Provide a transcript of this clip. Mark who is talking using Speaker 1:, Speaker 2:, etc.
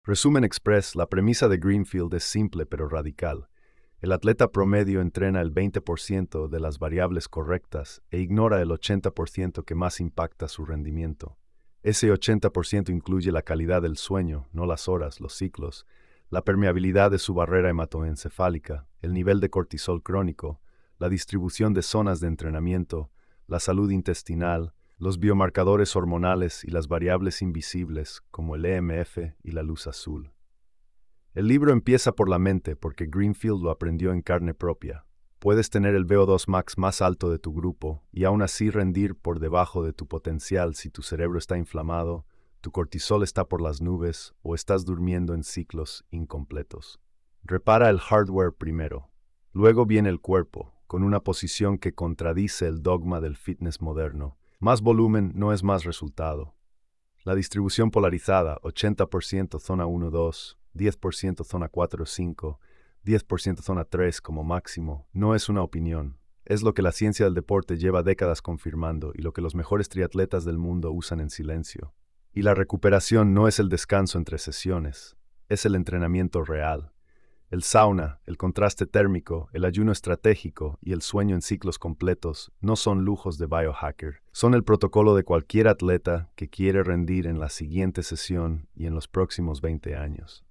Speaker 1: Resumen Express, la premisa de Greenfield es simple pero radical. El atleta promedio entrena el 20% de las variables correctas e ignora el 80% que más impacta su rendimiento. Ese 80% incluye la calidad del sueño, no las horas, los ciclos, la permeabilidad de su barrera hematoencefálica, el nivel de cortisol crónico, la distribución de zonas de entrenamiento, la salud intestinal, los biomarcadores hormonales y las variables invisibles como el EMF y la luz azul. El libro empieza por la mente porque Greenfield lo aprendió en carne propia. Puedes tener el VO2 max más alto de tu grupo y aún así rendir por debajo de tu potencial si tu cerebro está inflamado, tu cortisol está por las nubes o estás durmiendo en ciclos incompletos. Repara el hardware primero. Luego viene el cuerpo, con una posición que contradice el dogma del fitness moderno. Más volumen no es más resultado. La distribución polarizada, 80% zona 1-2, 10% zona 4-5, 10% zona 3 como máximo, no es una opinión. Es lo que la ciencia del deporte lleva décadas confirmando y lo que los mejores triatletas del mundo usan en silencio. Y la recuperación no es el descanso entre sesiones, es el entrenamiento real. El sauna, el contraste térmico, el ayuno estratégico y el sueño en ciclos completos no son lujos de biohacker. Son el protocolo de cualquier atleta que quiere rendir en la siguiente sesión y en los próximos 20 años.